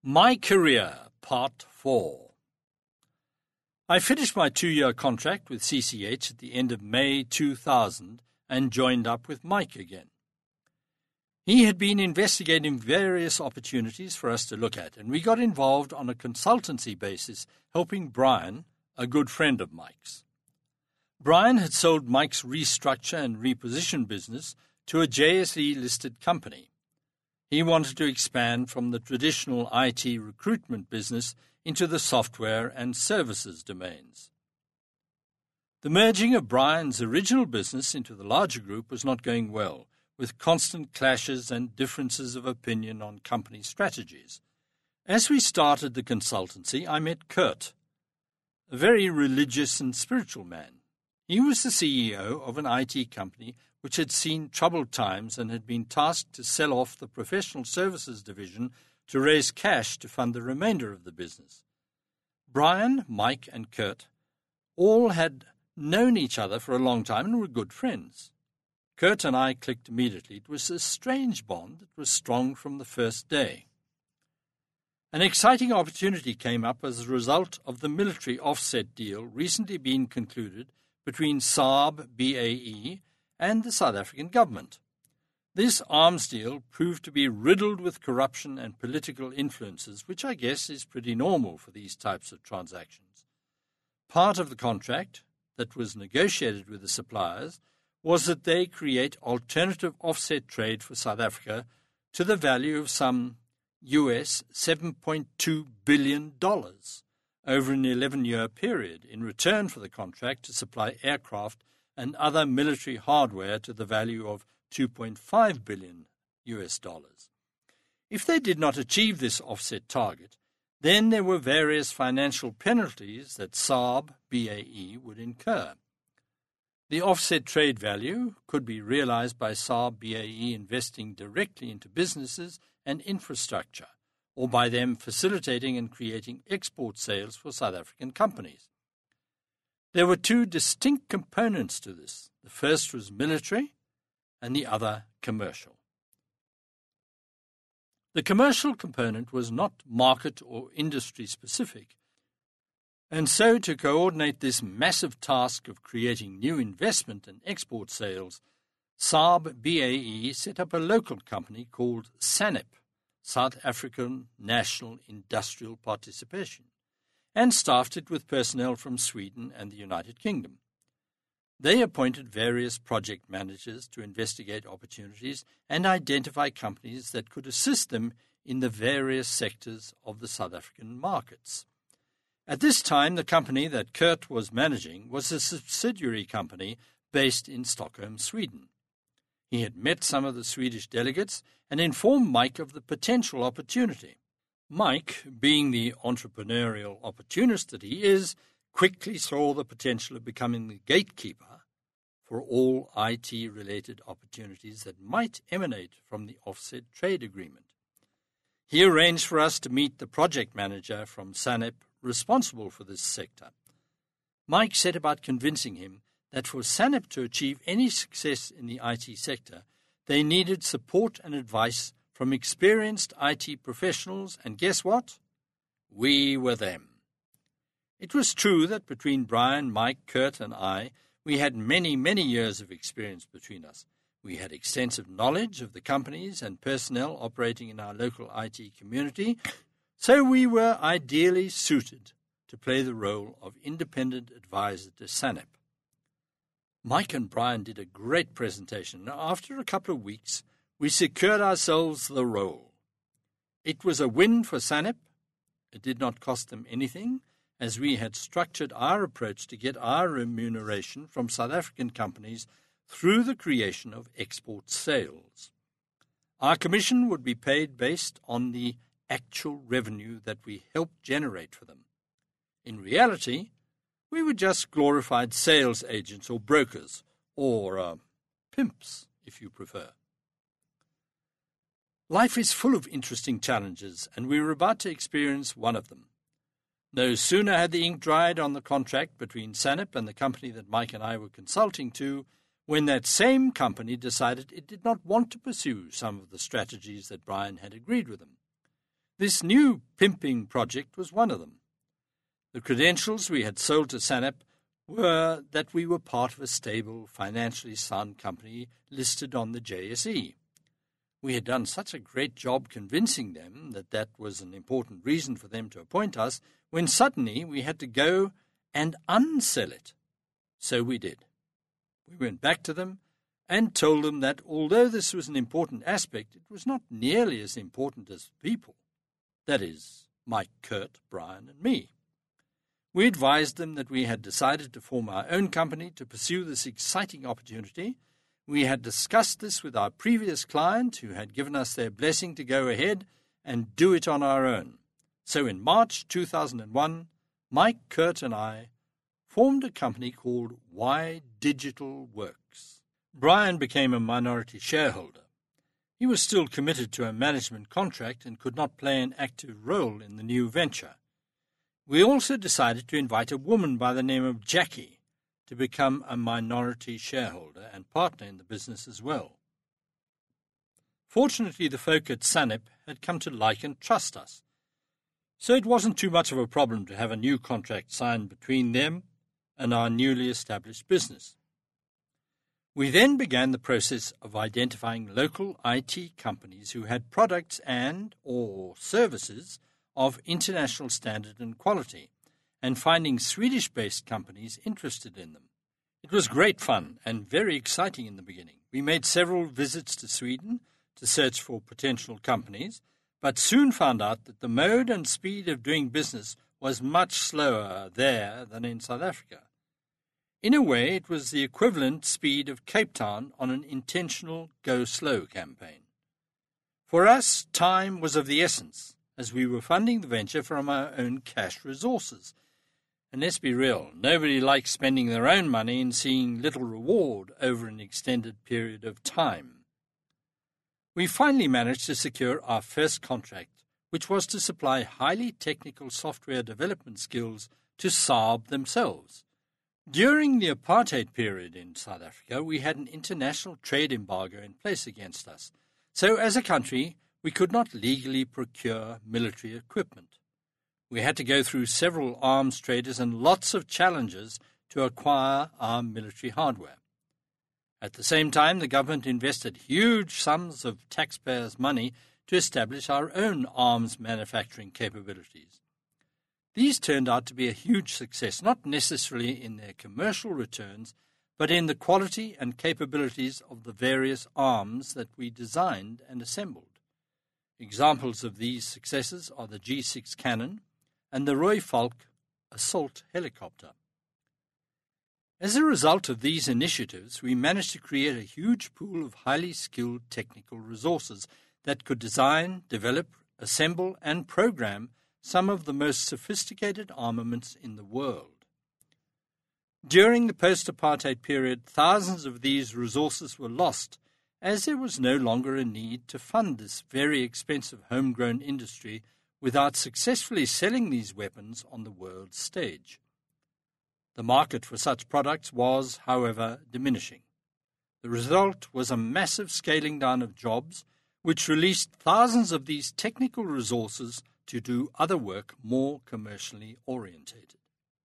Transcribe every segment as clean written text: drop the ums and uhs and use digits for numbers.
My Career, Part 4. I finished my 2-year contract with CCH at the end of May 2000 and joined up with Mike again. He had been investigating various opportunities for us to look at, and we got involved on a consultancy basis, helping Brian, a good friend of Mike's. Brian had sold Mike's restructure and reposition business to a JSE-listed company. He wanted to expand from the traditional IT recruitment business into the software and services domains. The merging of Brian's original business into the larger group was not going well, with constant clashes and differences of opinion on company strategies. As we started the consultancy, I met Kurt, a very religious and spiritual man. He was the CEO of an IT company which had seen troubled times and had been tasked to sell off the professional services division to raise cash to fund the remainder of the business. Brian, Mike, and Kurt all had known each other for a long time and were good friends. Kurt and I clicked immediately. It was a strange bond that was strong from the first day. An exciting opportunity came up as a result of the military offset deal recently being concluded between Saab BAE and the South African government. This arms deal proved to be riddled with corruption and political influences, which I guess is pretty normal for these types of transactions. Part of the contract that was negotiated with the suppliers was that they create alternative offset trade for South Africa to the value of some US $7.2 billion over an 11-year period in return for the contract to supply aircraft and other military hardware to the value of $2.5 billion. If they did not achieve this offset target, then there were various financial penalties that Saab BAE would incur. The offset trade value could be realized by Saab BAE investing directly into businesses and infrastructure, or by them facilitating and creating export sales for South African companies. There were two distinct components to this. The first was military and the other commercial. The commercial component was not market or industry specific, and so to coordinate this massive task of creating new investment and export sales, Saab BAE set up a local company called SANEP, South African National Industrial Participation, and staffed it with personnel from Sweden and the United Kingdom. They appointed various project managers to investigate opportunities and identify companies that could assist them in the various sectors of the South African markets. At this time, the company that Kurt was managing was a subsidiary company based in Stockholm, Sweden. He had met some of the Swedish delegates and informed Mike of the potential opportunity. Mike, being the entrepreneurial opportunist that he is, quickly saw the potential of becoming the gatekeeper for all IT-related opportunities that might emanate from the offset trade agreement. He arranged for us to meet the project manager from SANEP responsible for this sector. Mike set about convincing him that for SANEP to achieve any success in the IT sector, they needed support and advice from experienced IT professionals, and guess what? We were them. It was true that between Brian, Mike, Kurt, and I, we had many, many years of experience between us. We had extensive knowledge of the companies and personnel operating in our local IT community, so we were ideally suited to play the role of independent advisor to SANEP. Mike and Brian did a great presentation, and after a couple of weeks, we secured ourselves the role. It was a win for SANEP. It did not cost them anything, as we had structured our approach to get our remuneration from South African companies through the creation of export sales. Our commission would be paid based on the actual revenue that we helped generate for them. In reality, we were just glorified sales agents or brokers, or pimps, if you prefer. Life is full of interesting challenges, and we were about to experience one of them. No sooner had the ink dried on the contract between SANEP and the company that Mike and I were consulting to, when that same company decided it did not want to pursue some of the strategies that Brian had agreed with them. This new pimping project was one of them. The credentials we had sold to Sanep were that we were part of a stable, financially sound company listed on the JSE. We had done such a great job convincing them that that was an important reason for them to appoint us, when suddenly we had to go and unsell it. So we did. We went back to them and told them that although this was an important aspect, it was not nearly as important as people. That is, Mike, Kurt, Brian, and me. We advised them that we had decided to form our own company to pursue this exciting opportunity. We had discussed this with our previous client, who had given us their blessing to go ahead and do it on our own. So in March 2001, Mike, Kurt, and I formed a company called Y Digital Works. Brian became a minority shareholder. He was still committed to a management contract and could not play an active role in the new venture. We also decided to invite a woman by the name of Jackie to become a minority shareholder and partner in the business as well. Fortunately, the folk at Sanep had come to like and trust us, so it wasn't too much of a problem to have a new contract signed between them and our newly established business. We then began the process of identifying local IT companies who had products and/or services of international standard and quality, and finding Swedish-based companies interested in them. It was great fun and very exciting in the beginning. We made several visits to Sweden to search for potential companies, but soon found out that the mode and speed of doing business was much slower there than in South Africa. In a way, it was the equivalent speed of Cape Town on an intentional go-slow campaign. For us, time was of the essence, as we were funding the venture from our own cash resources. And let's be real, nobody likes spending their own money and seeing little reward over an extended period of time. We finally managed to secure our first contract, which was to supply highly technical software development skills to Saab themselves. During the apartheid period in South Africa, we had an international trade embargo in place against us. So as a country, we could not legally procure military equipment. We had to go through several arms traders and lots of challenges to acquire our military hardware. At the same time, the government invested huge sums of taxpayers' money to establish our own arms manufacturing capabilities. These turned out to be a huge success, not necessarily in their commercial returns, but in the quality and capabilities of the various arms that we designed and assembled. Examples of these successes are the G6 cannon and the Roy Falk assault helicopter. As a result of these initiatives, we managed to create a huge pool of highly skilled technical resources that could design, develop, assemble, and program some of the most sophisticated armaments in the world. During the post-apartheid period, thousands of these resources were lost, as there was no longer a need to fund this very expensive homegrown industry without successfully selling these weapons on the world stage. The market for such products was, however, diminishing. The result was a massive scaling down of jobs, which released thousands of these technical resources to do other work more commercially orientated.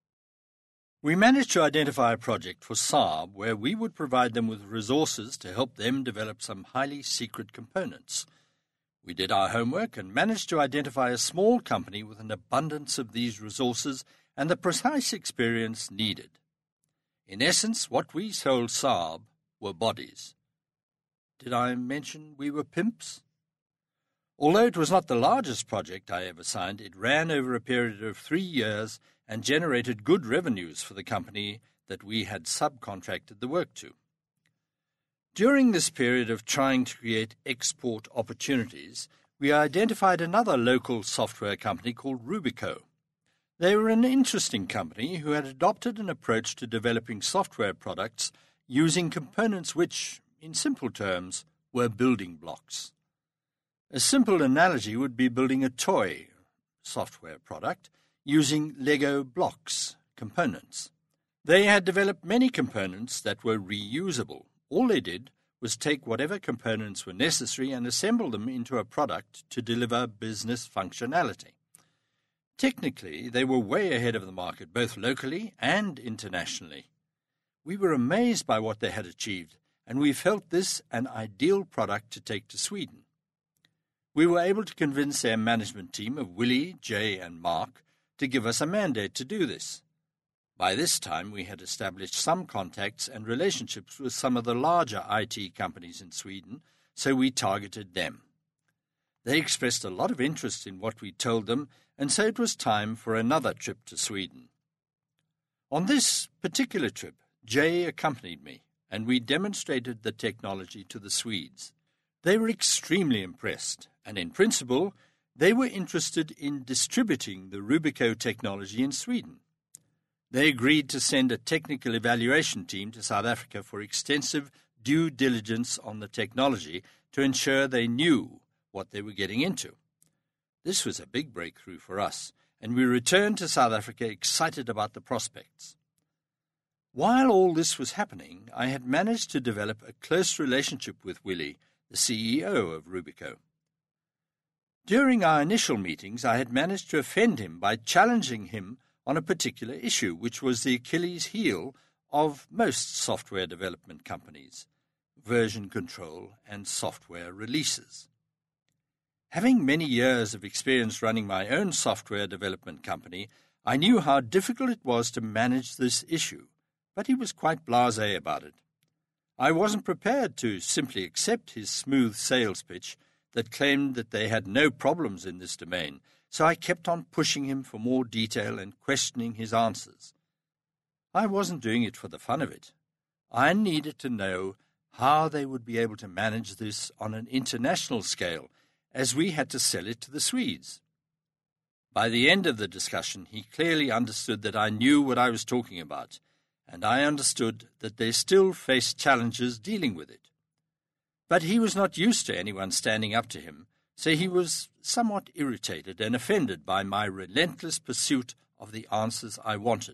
We managed to identify a project for Saab where we would provide them with resources to help them develop some highly secret components. We did our homework and managed to identify a small company with an abundance of these resources and the precise experience needed. In essence, what we sold Saab were bodies. Did I mention we were pimps? Although it was not the largest project I ever signed, it ran over a period of 3 years and generated good revenues for the company that we had subcontracted the work to. During this period of trying to create export opportunities, we identified another local software company called Rubico. They were an interesting company who had adopted an approach to developing software products using components which, in simple terms, were building blocks. A simple analogy would be building a toy software product using Lego blocks components. They had developed many components that were reusable. All they did was take whatever components were necessary and assemble them into a product to deliver business functionality. Technically, they were way ahead of the market, both locally and internationally. We were amazed by what they had achieved, and we felt this an ideal product to take to Sweden. We were able to convince their management team of Willie, Jay, and Mark to give us a mandate to do this. By this time, we had established some contacts and relationships with some of the larger IT companies in Sweden, so we targeted them. They expressed a lot of interest in what we told them, and so it was time for another trip to Sweden. On this particular trip, Jay accompanied me, and we demonstrated the technology to the Swedes. They were extremely impressed, and in principle, they were interested in distributing the Rubico technology in Sweden. They agreed to send a technical evaluation team to South Africa for extensive due diligence on the technology to ensure they knew what they were getting into. This was a big breakthrough for us, and we returned to South Africa excited about the prospects. While all this was happening, I had managed to develop a close relationship with Willie, the CEO of Rubico. During our initial meetings, I had managed to offend him by challenging him on a particular issue, which was the Achilles heel of most software development companies, version control and software releases. Having many years of experience running my own software development company, I knew how difficult it was to manage this issue, but he was quite blasé about it. I wasn't prepared to simply accept his smooth sales pitch that claimed that they had no problems in this domain, so I kept on pushing him for more detail and questioning his answers. I wasn't doing it for the fun of it. I needed to know how they would be able to manage this on an international scale, as we had to sell it to the Swedes. By the end of the discussion, he clearly understood that I knew what I was talking about, and I understood that they still faced challenges dealing with it. But he was not used to anyone standing up to him, so he was somewhat irritated and offended by my relentless pursuit of the answers I wanted.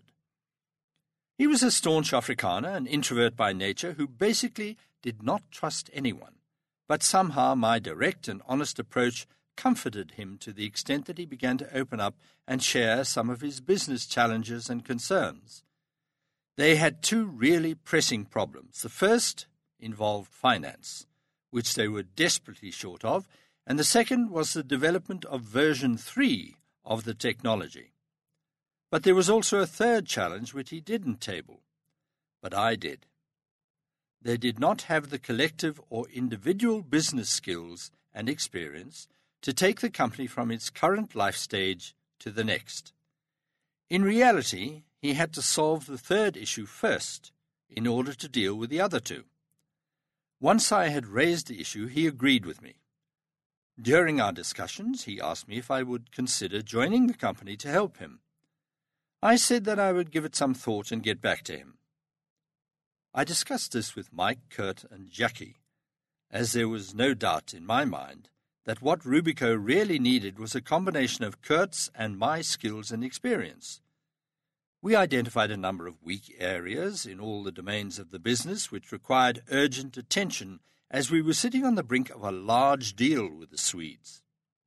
He was a staunch Afrikaner, an introvert by nature, who basically did not trust anyone, but somehow my direct and honest approach comforted him to the extent that he began to open up and share some of his business challenges and concerns. They had two really pressing problems. The first involved finance, which they were desperately short of, and the second was the development of version 3 of the technology. But there was also a third challenge which he didn't table, but I did. They did not have the collective or individual business skills and experience to take the company from its current life stage to the next. In reality, he had to solve the third issue first in order to deal with the other two. Once I had raised the issue, he agreed with me. During our discussions, he asked me if I would consider joining the company to help him. I said that I would give it some thought and get back to him. I discussed this with Mike, Kurt, and Jackie, as there was no doubt in my mind that what Rubico really needed was a combination of Kurt's and my skills and experience. We identified a number of weak areas in all the domains of the business which required urgent attention as we were sitting on the brink of a large deal with the Swedes.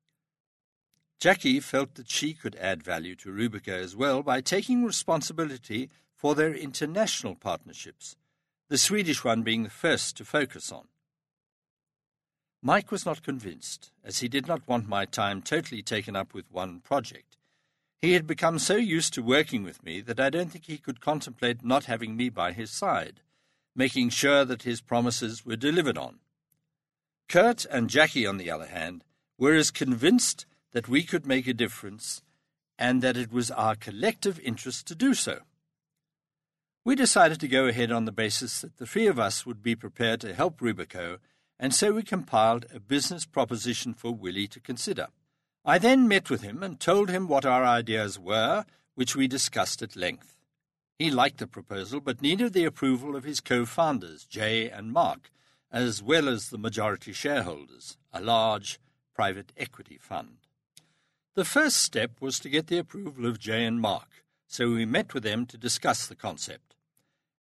Jackie felt that she could add value to Rubico as well by taking responsibility for their international partnerships, the Swedish one being the first to focus on. Mike was not convinced, as he did not want my time totally taken up with one project. He had become so used to working with me that I don't think he could contemplate not having me by his side, making sure that his promises were delivered on. Kurt and Jackie, on the other hand, were as convinced that we could make a difference and that it was our collective interest to do so. We decided to go ahead on the basis that the three of us would be prepared to help Rubico, and so we compiled a business proposition for Willie to consider. I then met with him and told him what our ideas were, which we discussed at length. He liked the proposal, but needed the approval of his co-founders, Jay and Mark, as well as the majority shareholders, a large private equity fund. The first step was to get the approval of Jay and Mark, so we met with them to discuss the concept.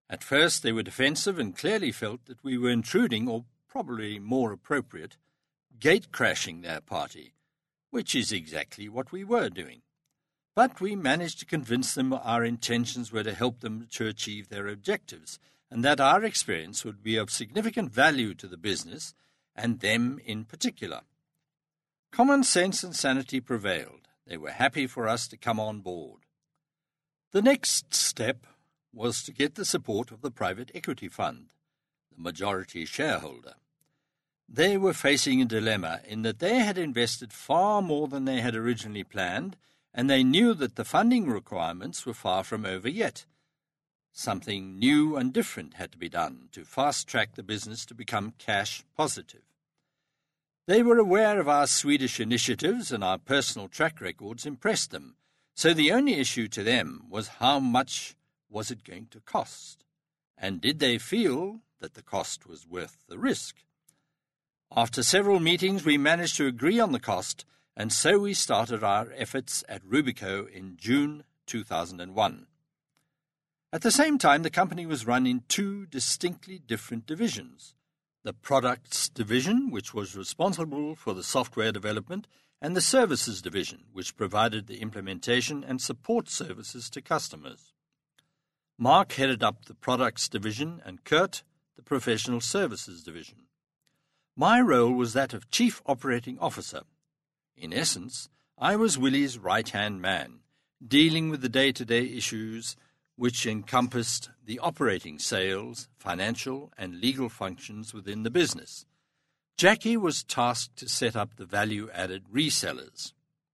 At first they were defensive and clearly felt that we were intruding, or probably more appropriate, gate-crashing their party, which is exactly what we were doing. But we managed to convince them our intentions were to help them to achieve their objectives, and that our experience would be of significant value to the business, and them in particular. Common sense and sanity prevailed. They were happy for us to come on board. The next step was to get the support of the private equity fund, the majority shareholder. They were facing a dilemma in that they had invested far more than they had originally planned, and they knew that the funding requirements were far from over yet. Something new and different had to be done to fast-track the business to become cash positive. They were aware of our Swedish initiatives, and our personal track records impressed them, so the only issue to them was how much was it going to cost, and did they feel that the cost was worth the risk? After several meetings, we managed to agree on the cost, and so we started our efforts at Rubico in June 2001. At the same time, the company was run in two distinctly different divisions: the Products Division, which was responsible for the software development, and the Services Division, which provided the implementation and support services to customers. Mark headed up the Products Division and Kurt the Professional Services Division. My role was that of Chief Operating Officer. In essence, I was Willie's right-hand man, dealing with the day-to-day issues which encompassed the operating, sales, financial, and legal functions within the business. Jackie was tasked to set up the value-added resellers,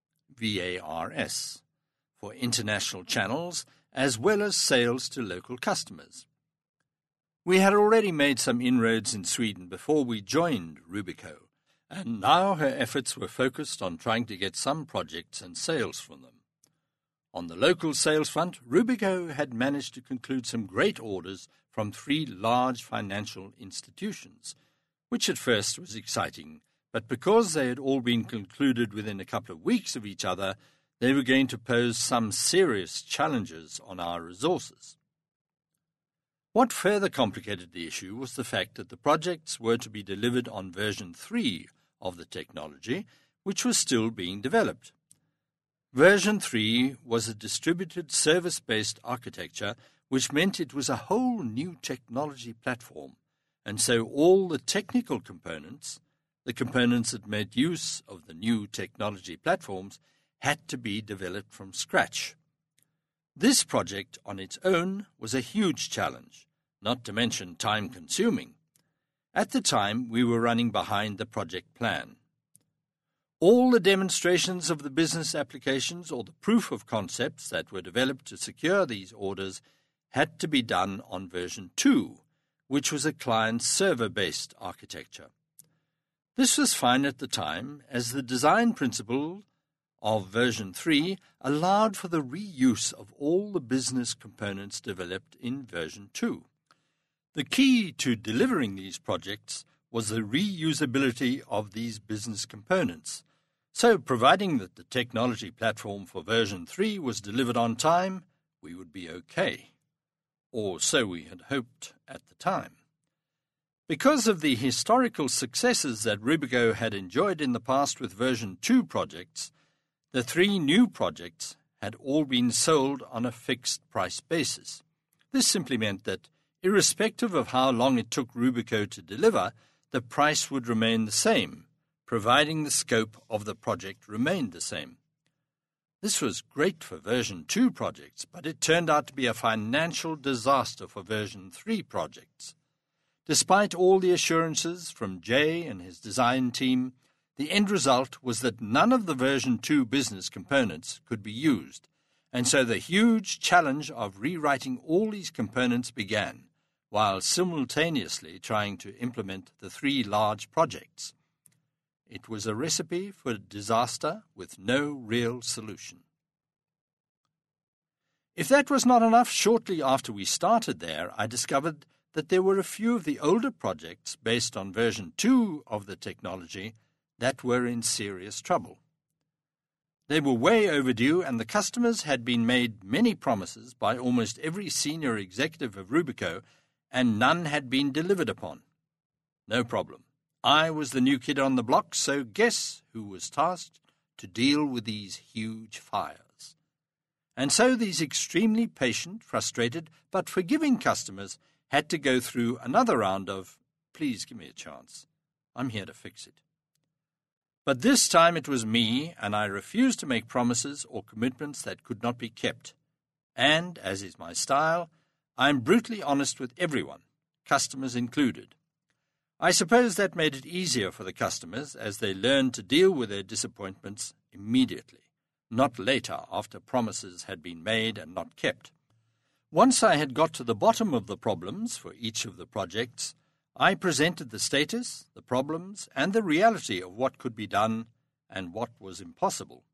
VARS, for international channels, as well as sales to local customers. We had already made some inroads in Sweden before we joined Rubico, and now her efforts were focused on trying to get some projects and sales from them. On the local sales front, Rubico had managed to conclude some great orders from 3 large financial institutions, which at first was exciting, but because they had all been concluded within a couple of weeks of each other, they were going to pose some serious challenges on our resources. What further complicated the issue was the fact that the projects were to be delivered on version 3 of the technology, which was still being developed. Version 3 was a distributed service-based architecture, which meant it was a whole new technology platform, and so all the technical components, the components that made use of the new technology platforms, had to be developed from scratch. This project on its own was a huge challenge, not to mention time-consuming. At the time, we were running behind the project plan. All the demonstrations of the business applications or the proof of concepts that were developed to secure these orders had to be done on version 2, which was a client-server-based architecture. This was fine at the time, as the design principle of version 3 allowed for the reuse of all the business components developed in version 2. The key to delivering these projects was the reusability of these business components. So, providing that the technology platform for version 3 was delivered on time, we would be okay. Or so we had hoped at the time. Because of the historical successes that Rubico had enjoyed in the past with version 2 projects, the 3 new projects had all been sold on a fixed price basis. This simply meant that, irrespective of how long it took Rubico to deliver, the price would remain the same, providing the scope of the project remained the same. This was great for version 2 projects, but it turned out to be a financial disaster for version 3 projects. Despite all the assurances from Jay and his design team, the end result was that none of the version 2 business components could be used, and so the huge challenge of rewriting all these components began, while simultaneously trying to implement the 3 large projects. It was a recipe for disaster with no real solution. If that was not enough, shortly after we started there, I discovered that there were a few of the older projects based on version 2 of the technology that were in serious trouble. They were way overdue, and the customers had been made many promises by almost every senior executive of Rubico, and none had been delivered upon. No problem. I was the new kid on the block, so guess who was tasked to deal with these huge fires? And so these extremely patient, frustrated, but forgiving customers had to go through another round of, "Please give me a chance. I'm here to fix it." But this time it was me, and I refused to make promises or commitments that could not be kept. And, as is my style, I am brutally honest with everyone, customers included. I suppose that made it easier for the customers as they learned to deal with their disappointments immediately, not later after promises had been made and not kept. Once I had got to the bottom of the problems for each of the projects, I presented the status, the problems, and the reality of what could be done and what was impossible.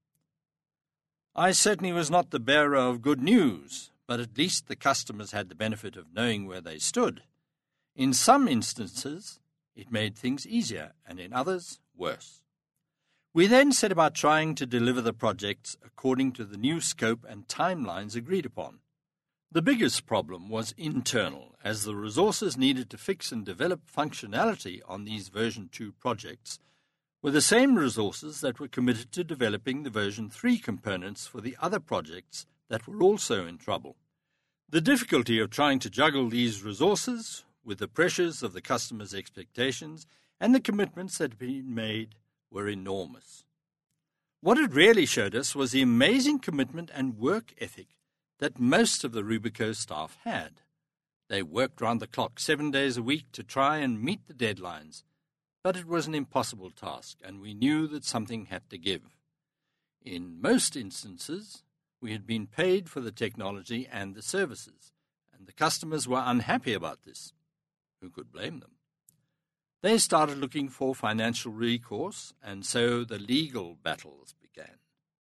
I certainly was not the bearer of good news, but at least the customers had the benefit of knowing where they stood. In some instances, it made things easier, and in others, worse. We then set about trying to deliver the projects according to the new scope and timelines agreed upon. The biggest problem was internal, as the resources needed to fix and develop functionality on these version 2 projects were the same resources that were committed to developing the version 3 components for the other projects that were also in trouble. The difficulty of trying to juggle these resources with the pressures of the customer's expectations and the commitments that had been made were enormous. What it really showed us was the amazing commitment and work ethic that most of the Rubico staff had. They worked round the clock 7 days a week to try and meet the deadlines, but it was an impossible task, and we knew that something had to give. In most instances, we had been paid for the technology and the services, and the customers were unhappy about this. Who could blame them? They started looking for financial recourse, and so the legal battles began.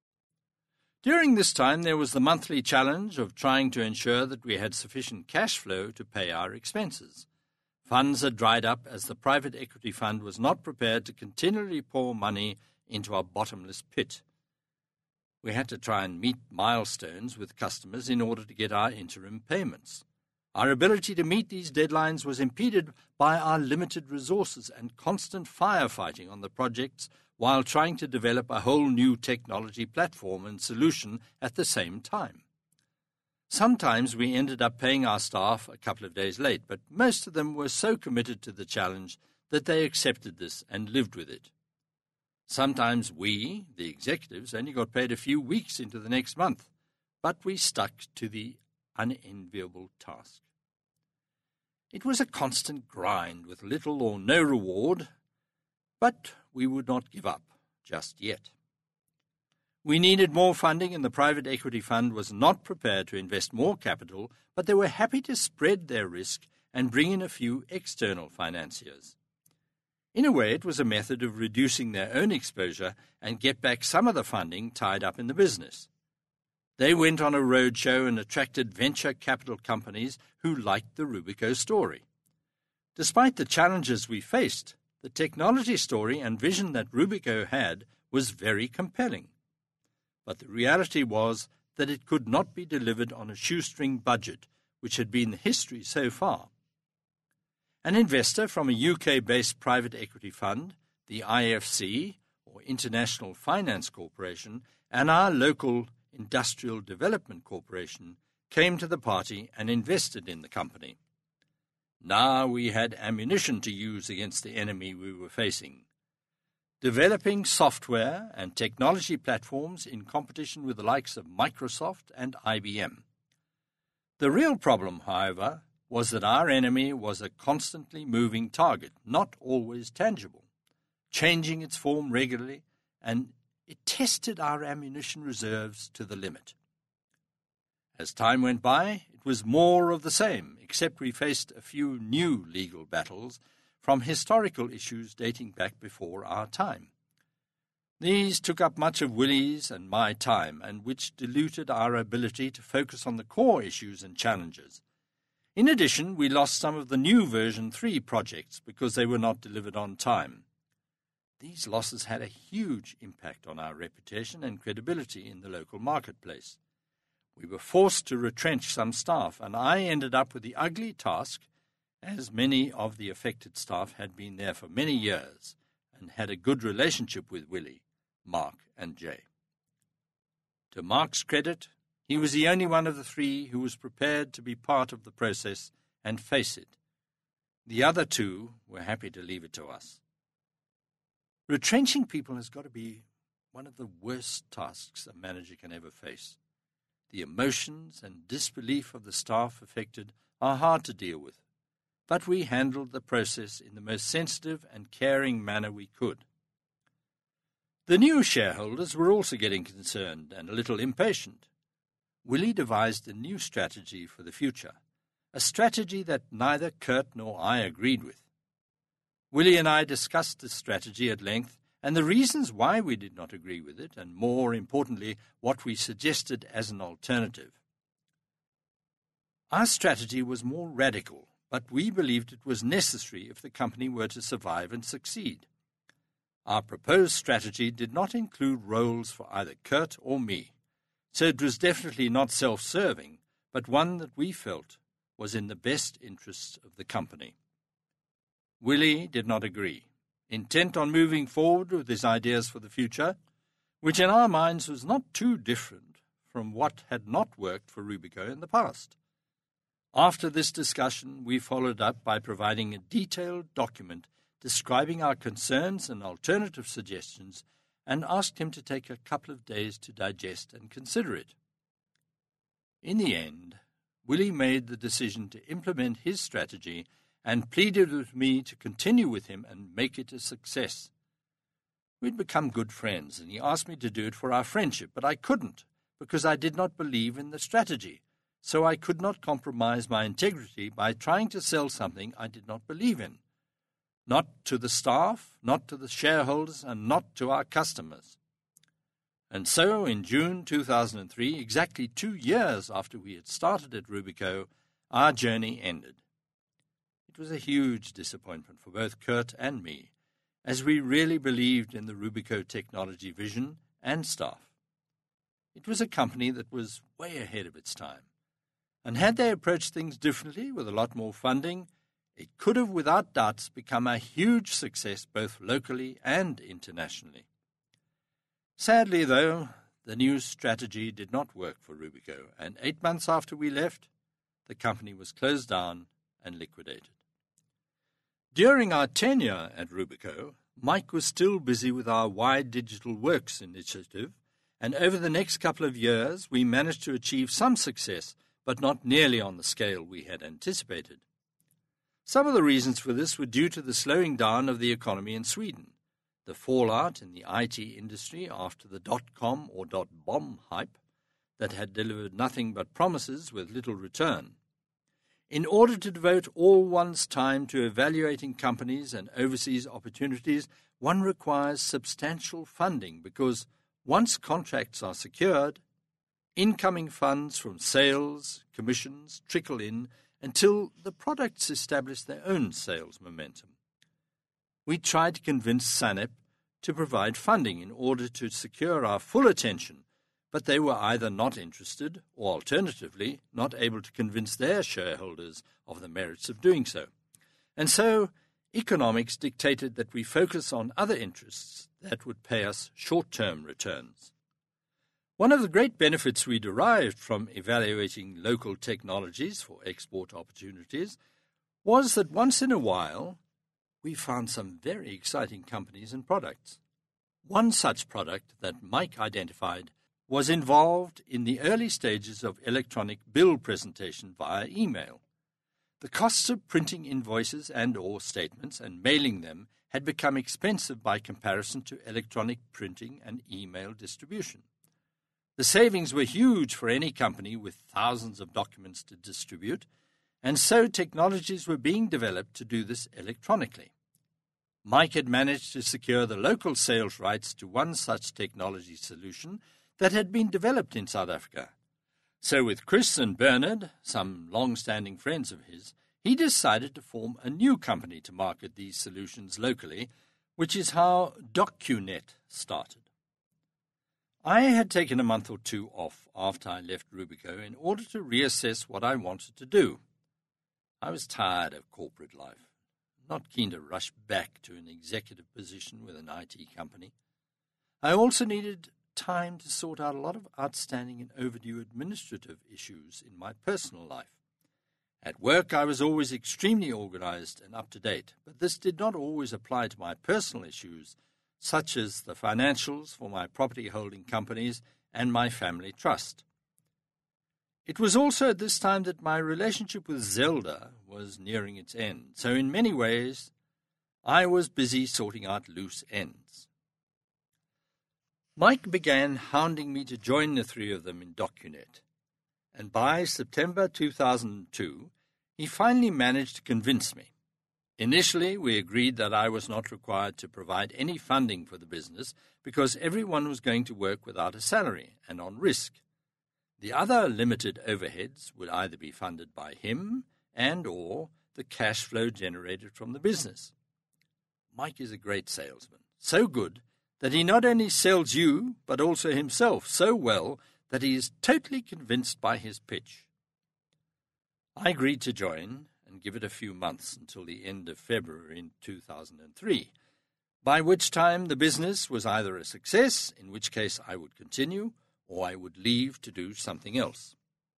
During this time, there was the monthly challenge of trying to ensure that we had sufficient cash flow to pay our expenses. Funds had dried up as the private equity fund was not prepared to continually pour money into our bottomless pit. We had to try and meet milestones with customers in order to get our interim payments. Our ability to meet these deadlines was impeded by our limited resources and constant firefighting on the projects while trying to develop a whole new technology platform and solution at the same time. Sometimes we ended up paying our staff a couple of days late, but most of them were so committed to the challenge that they accepted this and lived with it. Sometimes we, the executives, only got paid a few weeks into the next month, but we stuck to the unenviable task. It was a constant grind with little or no reward, but we would not give up just yet. We needed more funding, and the private equity fund was not prepared to invest more capital, but they were happy to spread their risk and bring in a few external financiers. In a way, it was a method of reducing their own exposure and get back some of the funding tied up in the business. They went on a roadshow and attracted venture capital companies who liked the Rubico story. Despite the challenges we faced, the technology story and vision that Rubico had was very compelling. But the reality was that it could not be delivered on a shoestring budget, which had been the history so far. An investor from a UK-based private equity fund, the IFC, or International Finance Corporation, and our local Industrial Development Corporation came to the party and invested in the company. Now we had ammunition to use against the enemy we were facing. Developing software and technology platforms in competition with the likes of Microsoft and IBM. The real problem, however, was that our enemy was a constantly moving target, not always tangible, changing its form regularly, and it tested our ammunition reserves to the limit. As time went by, it was more of the same, except we faced a few new legal battles from historical issues dating back before our time. These took up much of Willie's and my time, and which diluted our ability to focus on the core issues and challenges. In addition, we lost some of the new version 3 projects because they were not delivered on time. These losses had a huge impact on our reputation and credibility in the local marketplace. We were forced to retrench some staff, and I ended up with the ugly task, as many of the affected staff had been there for many years and had a good relationship with Willie, Mark, and Jay. To Mark's credit, he was the only one of the three who was prepared to be part of the process and face it. The other two were happy to leave it to us. Retrenching people has got to be one of the worst tasks a manager can ever face. The emotions and disbelief of the staff affected are hard to deal with, but we handled the process in the most sensitive and caring manner we could. The new shareholders were also getting concerned and a little impatient. Willie devised a new strategy for the future, a strategy that neither Kurt nor I agreed with. Willie and I discussed this strategy at length and the reasons why we did not agree with it, and more importantly, what we suggested as an alternative. Our strategy was more radical, but we believed it was necessary if the company were to survive and succeed. Our proposed strategy did not include roles for either Kurt or me, so it was definitely not self-serving, but one that we felt was in the best interests of the company. Willie did not agree, intent on moving forward with his ideas for the future, which in our minds was not too different from what had not worked for Rubico in the past. After this discussion, we followed up by providing a detailed document describing our concerns and alternative suggestions, and asked him to take a couple of days to digest and consider it. In the end, Willie made the decision to implement his strategy and pleaded with me to continue with him and make it a success. We'd become good friends, and he asked me to do it for our friendship, but I couldn't, because I did not believe in the strategy, so I could not compromise my integrity by trying to sell something I did not believe in. Not to the staff, not to the shareholders, and not to our customers. And so, in June 2003, exactly 2 years after we had started at Rubico, our journey ended. It was a huge disappointment for both Kurt and me, as we really believed in the Rubico technology vision and staff. It was a company that was way ahead of its time, and had they approached things differently with a lot more funding, it could have without doubts become a huge success both locally and internationally. Sadly, though, the new strategy did not work for Rubico, and 8 months after we left, the company was closed down and liquidated. During our tenure at Rubico, Mike was still busy with our Wide Digital Works initiative, and over the next couple of years we managed to achieve some success, but not nearly on the scale we had anticipated. Some of the reasons for this were due to the slowing down of the economy in Sweden, the fallout in the IT industry after the .com or .bomb hype that had delivered nothing but promises with little return. In order to devote all one's time to evaluating companies and overseas opportunities, one requires substantial funding because once contracts are secured, incoming funds from sales, commissions trickle in until the products establish their own sales momentum. We tried to convince Sanep to provide funding in order to secure our full attention, but they were either not interested or, alternatively, not able to convince their shareholders of the merits of doing so. And so, economics dictated that we focus on other interests that would pay us short-term returns. One of the great benefits we derived from evaluating local technologies for export opportunities was that once in a while we found some very exciting companies and products. One such product that Mike identified was involved in the early stages of electronic bill presentation via email. The costs of printing invoices and/or statements and mailing them had become expensive by comparison to electronic printing and email distribution. The savings were huge for any company with thousands of documents to distribute, and so technologies were being developed to do this electronically. Mike had managed to secure the local sales rights to one such technology solution that had been developed in South Africa. So with Chris and Bernard, some long-standing friends of his, he decided to form a new company to market these solutions locally, which is how DocuNet started. I had taken a month or two off after I left Rubico in order to reassess what I wanted to do. I was tired of corporate life, not keen to rush back to an executive position with an IT company. I also needed time to sort out a lot of outstanding and overdue administrative issues in my personal life. At work, I was always extremely organized and up to date, but this did not always apply to my personal issues, such as the financials for my property holding companies and my family trust. It was also at this time that my relationship with Zelda was nearing its end, so in many ways I was busy sorting out loose ends. Mike began hounding me to join the three of them in DocuNet, and by September 2002 he finally managed to convince me. Initially, we agreed that I was not required to provide any funding for the business because everyone was going to work without a salary and on risk. The other limited overheads would either be funded by him and or the cash flow generated from the business. Mike is a great salesman, so good that he not only sells you but also himself so well that he is totally convinced by his pitch. I agreed to join and give it a few months until the end of February in 2003, by which time the business was either a success, in which case I would continue, or I would leave to do something else.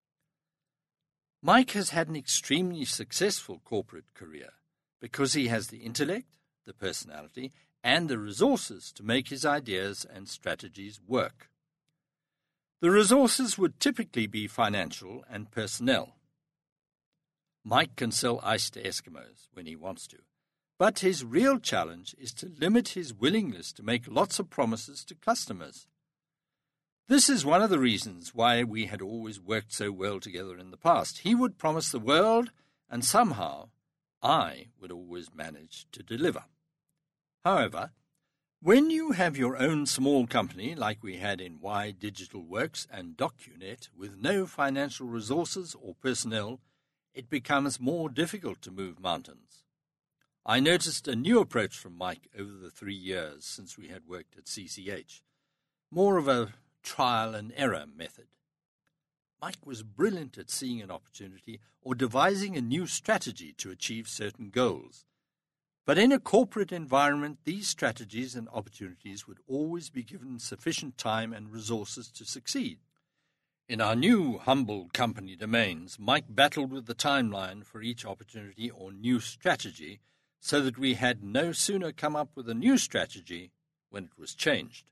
Mike has had an extremely successful corporate career because he has the intellect, the personality, and the resources to make his ideas and strategies work. The resources would typically be financial and personnel. Mike can sell ice to Eskimos when he wants to, but his real challenge is to limit his willingness to make lots of promises to customers. This is one of the reasons why we had always worked so well together in the past. He would promise the world, and somehow I would always manage to deliver. However, when you have your own small company like we had in Y Digital Works and DocuNet with no financial resources or personnel, it becomes more difficult to move mountains. I noticed a new approach from Mike over the 3 years since we had worked at CCH, more of a trial and error method. Mike was brilliant at seeing an opportunity or devising a new strategy to achieve certain goals. But in a corporate environment, these strategies and opportunities would always be given sufficient time and resources to succeed. In our new humble company domains, Mike battled with the timeline for each opportunity or new strategy so that we had no sooner come up with a new strategy when it was changed.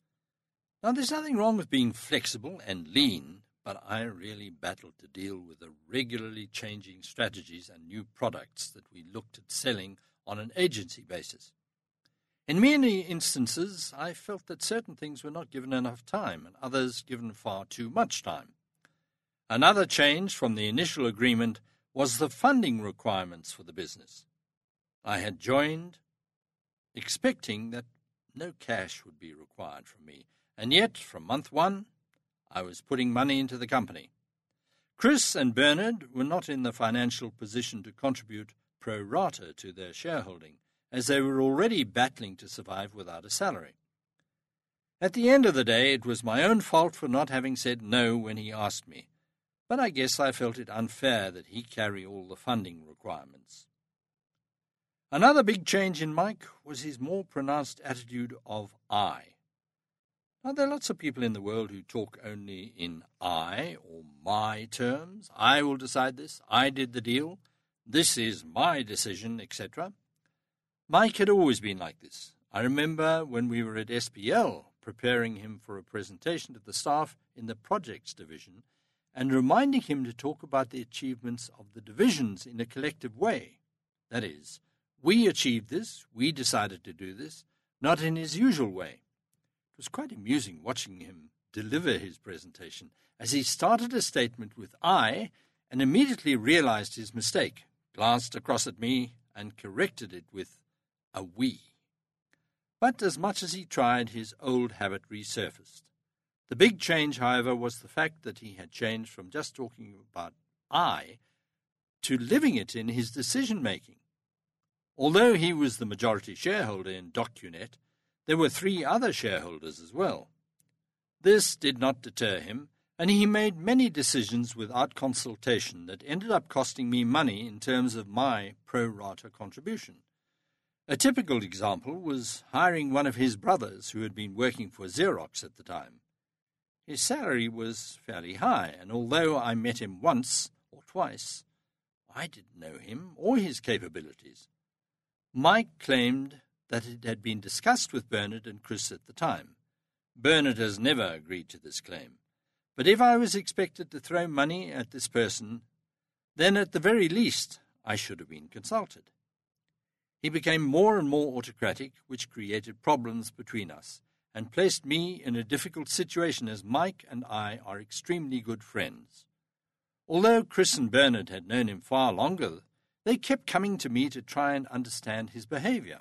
Now, there's nothing wrong with being flexible and lean, but I really battled to deal with the regularly changing strategies and new products that we looked at selling on an agency basis. In many instances, I felt that certain things were not given enough time and others given far too much time. Another change from the initial agreement was the funding requirements for the business. I had joined expecting that no cash would be required from me, and yet from month one, I was putting money into the company. Chris and Bernard were not in the financial position to contribute pro rata to their shareholding, as they were already battling to survive without a salary. At the end of the day, it was my own fault for not having said no when he asked me, but I guess I felt it unfair that he carry all the funding requirements. Another big change in Mike was his more pronounced attitude of I. Now, there are lots of people in the world who talk only in I or my terms. I will decide this, I did the deal, this is my decision, etc. Mike had always been like this. I remember when we were at SPL preparing him for a presentation to the staff in the projects division and reminding him to talk about the achievements of the divisions in a collective way. That is, we achieved this, we decided to do this, not in his usual way. It was quite amusing watching him deliver his presentation as he started a statement with I and immediately realized his mistake, glanced across at me and corrected it with a we. But as much as he tried, his old habit resurfaced. The big change, however, was the fact that he had changed from just talking about I to living it in his decision-making. Although he was the majority shareholder in DocuNet, there were 3 other shareholders as well. This did not deter him, and he made many decisions without consultation that ended up costing me money in terms of my pro rata contribution. A typical example was hiring one of his brothers who had been working for Xerox at the time. His salary was fairly high, and although I met him once or twice, I didn't know him or his capabilities. Mike claimed that it had been discussed with Bernard and Chris at the time. Bernard has never agreed to this claim. But if I was expected to throw money at this person, then at the very least I should have been consulted. He became more and more autocratic, which created problems between us and placed me in a difficult situation as Mike and I are extremely good friends. Although Chris and Bernard had known him far longer, they kept coming to me to try and understand his behavior.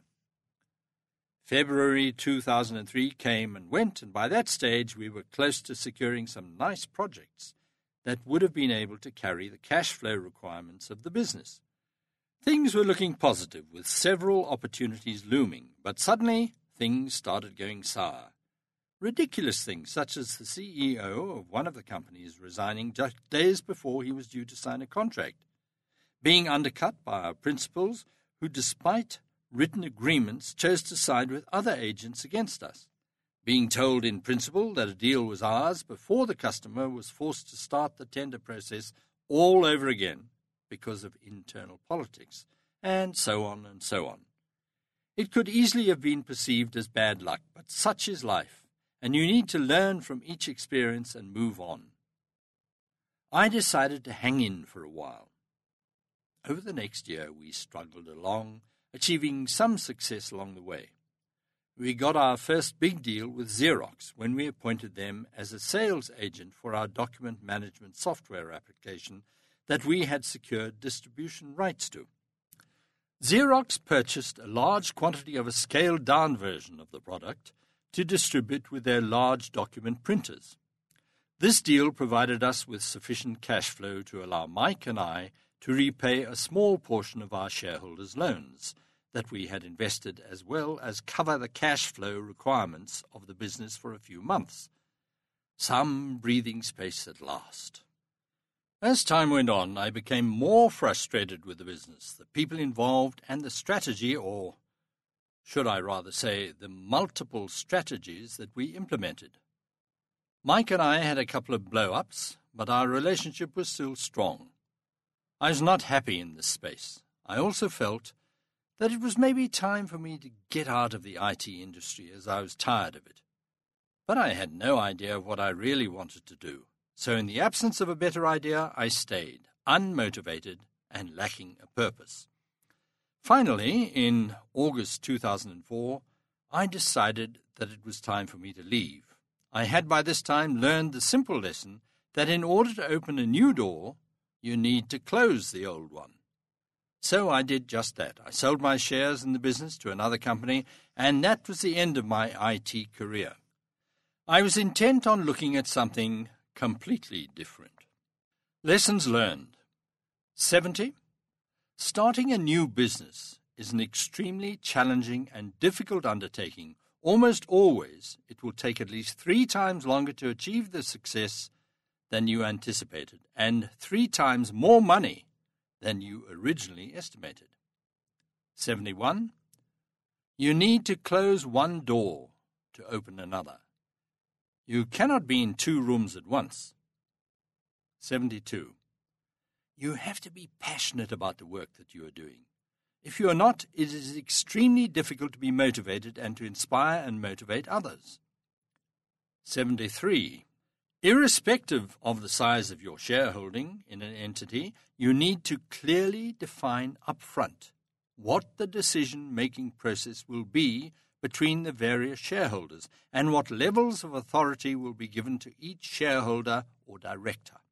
February 2003 came and went, and by that stage we were close to securing some nice projects that would have been able to carry the cash flow requirements of the business. Things were looking positive, with several opportunities looming, but suddenly things started going sour. Ridiculous things, such as the CEO of one of the companies resigning just days before he was due to sign a contract, being undercut by our principals who, despite written agreements, chose to side with other agents against us, being told in principle that a deal was ours before the customer was forced to start the tender process all over again because of internal politics, and so on and so on. It could easily have been perceived as bad luck, but such is life, and you need to learn from each experience and move on. I decided to hang in for a while. Over the next year, we struggled along, achieving some success along the way. We got our first big deal with Xerox when we appointed them as a sales agent for our document management software application that we had secured distribution rights to. Xerox purchased a large quantity of a scaled-down version of the product to distribute with their large document printers. This deal provided us with sufficient cash flow to allow Mike and I to repay a small portion of our shareholders' loans that we had invested, as well as cover the cash flow requirements of the business for a few months. Some breathing space at last. As time went on, I became more frustrated with the business, the people involved, and the strategy, or should I rather say, the multiple strategies that we implemented. Mike and I had a couple of blow-ups, but our relationship was still strong. I was not happy in this space. I also felt that it was maybe time for me to get out of the IT industry, as I was tired of it. But I had no idea of what I really wanted to do. So in the absence of a better idea, I stayed, unmotivated and lacking a purpose. Finally, in August 2004, I decided that it was time for me to leave. I had by this time learned the simple lesson that in order to open a new door, you need to close the old one. So I did just that. I sold my shares in the business to another company, and that was the end of my IT career. I was intent on looking at something completely different. Lessons learned. 70. Starting a new business is an extremely challenging and difficult undertaking. Almost always, it will take at least 3 times longer to achieve the success than you anticipated, and 3 times more money than you originally estimated. 71. You need to close one door to open another. You cannot be in 2 rooms at once. 72. You have to be passionate about the work that you are doing. If you are not, it is extremely difficult to be motivated and to inspire and motivate others. 73. Irrespective of the size of your shareholding in an entity, you need to clearly define upfront what the decision-making process will be between the various shareholders and what levels of authority will be given to each shareholder or director.